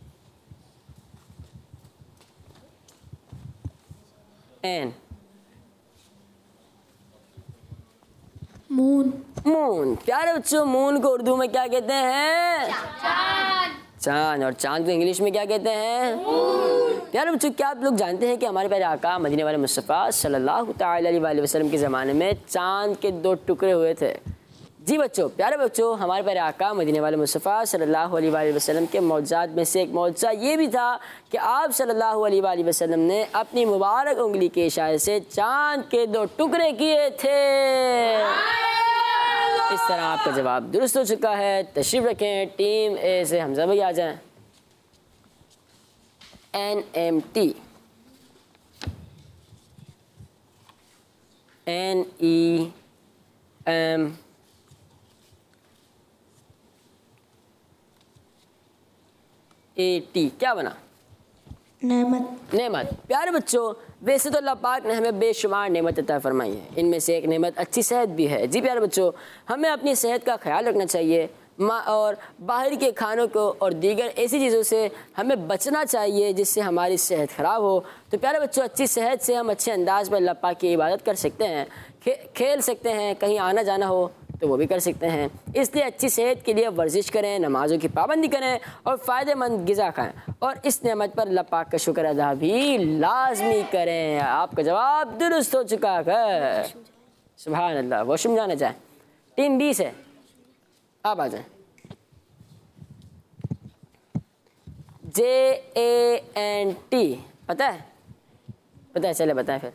N moon. Moon. प्यारे बच्चों, मून को उर्दू में क्या कहते हैं? चांद। और चांद को इंग्लिश में क्या कहते हैं? प्यारे बच्चों, क्या आप लोग जानते हैं कि हमारे प्यारे आका मदीने वाले मुस्तफ़ा सल्लल्लाहु तआला अलैहि वसल्लम के ज़माने में चांद के 2 टुकड़े हुए थे। जी बच्चों, प्यारे बच्चों, हमारे प्यारे आका मदीने वाले मुस्तफ़ा सल्लल्लाहु अलैहि वसल्लम के मौजज़ात में से एक मौजज़ा ये भी था कि आप सल्लल्लाहु अलैहि वसल्लम ने अपनी मुबारक उंगली के इशारे से चांद के 2 टुकड़े किए थे। इस तरह आपका जवाब दुरुस्त हो चुका है। तशरीफ़ रखें। टीम ए से हमज़ा भाई आ जाएं। NMT NEMAT क्या बना? नेमत। नेमत। प्यारे बच्चों, वैसे तो अल्लाह पाक ने हमें बेशुमार नेमत अता फरमाई है। इनमें से एक नेमत अच्छी सेहत भी है। जी प्यारे बच्चों, हमें अपनी सेहत का ख्याल रखना चाहिए और बाहर के खानों को और दीगर ऐसी चीज़ों से हमें बचना चाहिए जिससे हमारी सेहत ख़राब हो। तो प्यारे बच्चों, अच्छी सेहत से हम अच्छे अंदाज पर अल्लाह पाक की इबादत कर सकते हैं, खेल सकते हैं, कहीं आना जाना हो तो वो भी कर सकते हैं। इसलिए अच्छी सेहत के लिए वर्जिश करें, नमाज़ों की पाबंदी करें और फ़ायदेमंद ग़िज़ा खाएं और इस नेमत पर अल्लाह पाक का शुक्र अदा भी लाजमी करें। आपका जवाब दुरुस्त हो चुका है। सुभान अल्लाह। वॉशरूम जाना चाहें? टीम बी से आप आ जाएं। JANT पता है? पता है, चले बताएं फिर।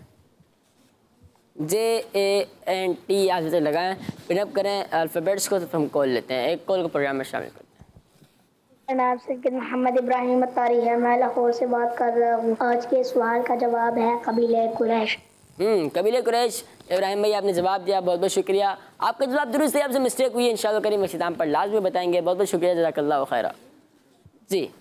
JANT आप से लगाएं, पिनअप करें अल्फ़ाबेट्स को, तो हम कॉल लेते हैं। एक कॉल को प्रोग्राम में शामिल करते हैं। नाम सैयद मोहम्मद इब्राहिम अत्तारी है। मैं लाहौर से बात कर रहा हूँ। आज के सवाल का जवाब है कबीले कुरैश। कबीले कुरैश। इब्राहिम भाई आपने जवाब दिया, बहुत बहुत शुक्रिया। आपका जवाब दुरुस्त है, आपसे मिस्टेक हुई है। इंशाअल्लाह करीम इख्तिताम पर लाजमी बताएंगे। बहुत बहुत शुक्रिया, जज़ाकल्लाहु खैरा। जी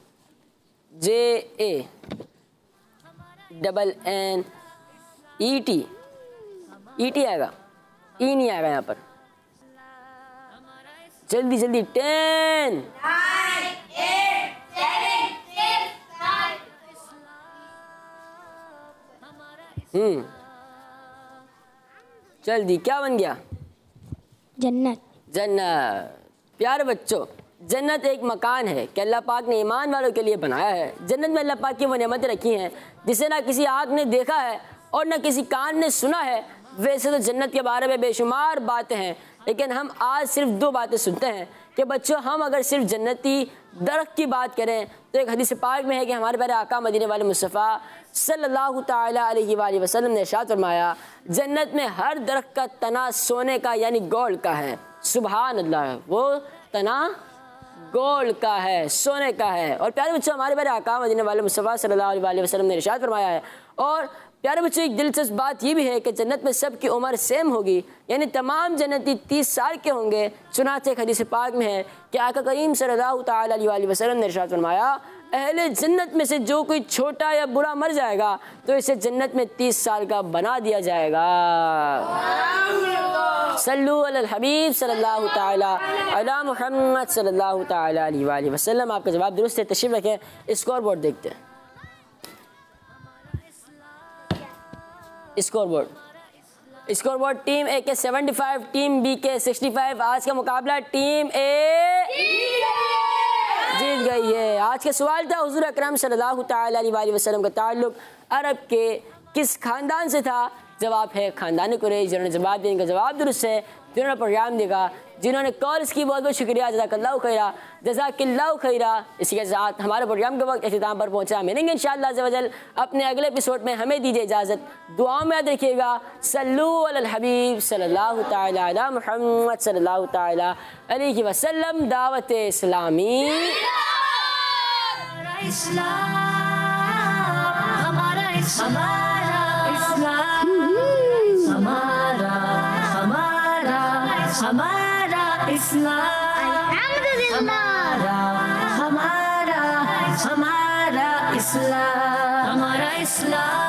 JANNET ET आएगा, ई नहीं आएगा यहाँ पर। जल्दी जल्दी। 10 9 8 7 6 5 जल्दी। क्या बन गया? जन्नत। जन्नत। प्यारे बच्चों, जन्नत एक मकान है कि अल्लाह पाक ने ईमान वालों के लिए बनाया है। जन्नत में अल्लाह पाक की वो नेमतें रखी हैं जिसे ना किसी आँख ने देखा है और ना किसी कान ने सुना है। वैसे तो जन्नत के बारे में बेशुमार बातें हैं, लेकिन हम आज सिर्फ 2 बातें सुनते हैं कि बच्चों, हम अगर सिर्फ जन्नती दरख्त की बात करें तो एक हदीस पाक में है कि हमारे प्यारे आका मदीने वाले मुस्तफ़ा सल्लल्लाहु तआला अलैहि वसल्लम ने इरशाद फरमाया, जन्नत में हर दरख्त का तना सोने का यानी गोल्ड का है। सुभान अल्लाह। वो तना गोल्ड का है, सोने का है। और प्यारे बच्चों, हमारे प्यारे आका मदीने वाले मुस्तफ़ा सल्लल्लाहु अलैहि वसल्लम ने इरशाद फरमाया है। और प्यारे बच्चों, एक दिलचस्प बात यह भी है कि जन्नत में सब की उम्र सेम होगी, यानी तमाम जन्नती 30 साल के होंगे। चुनांचे एक हदीस पाक में है कि आका करीम सल्लल्लाहु तआला अलैहि वसल्लम ने इरशाद फरमाया, अहले जन्नत में से जो कोई छोटा या बुरा मर जाएगा तो इसे जन्नत में 30 साल का बना दिया जाएगा। सल्लु अलल हबीब सल्लल्लाहु तआला अला मुहम्मद सल्लल्लाहु तआला अलैहि वसल्लम। आपका जवाब दुरुस्त है। तशरीफ रखें। स्कोर बोर्ड देखते हैं। स्कोर बोर्ड टीम ए के 75, टीम बी के 65। आज का मुकाबला टीम ए जीत गई है। आज का सवाल था, हुजूर अकरम सल्लल्लाहु तआला अलैहि वसल्लम का ताल्लुक अरब के किस खानदान से था? जवाब है खानदान कुरैश। जिन्होंने जवाब दिया, इनका जवाब दुरुस्त है। जिन्होंने प्रोग्राम देखा, जिन्होंने कॉल्स की, बहुत बहुत शुक्रिया। जज़ाकल्लाहु खैरा, जज़ाकल्लाहु खैरा। इसी के साथ हमारे प्रोग्राम के वक्त इख्तिताम पर पहुंचा। मिलेंगे इंशाअल्लाह अज़्ज़ व जल अपने अगले एपिसोड में। हमें दीजिए इजाज़त। दुआओं में याद रखिएगा। सल्लु अलल हबीब सल्लल्लाहु तआला अला मुहम्मद सल्लल्लाहु तआला अलैहि वसल्लम। दावत इस्लामी हमारा इस्लाम हमारा इस्लाम, हमारा हमारा हमारा इस्लाम, हमारा इस्लाम।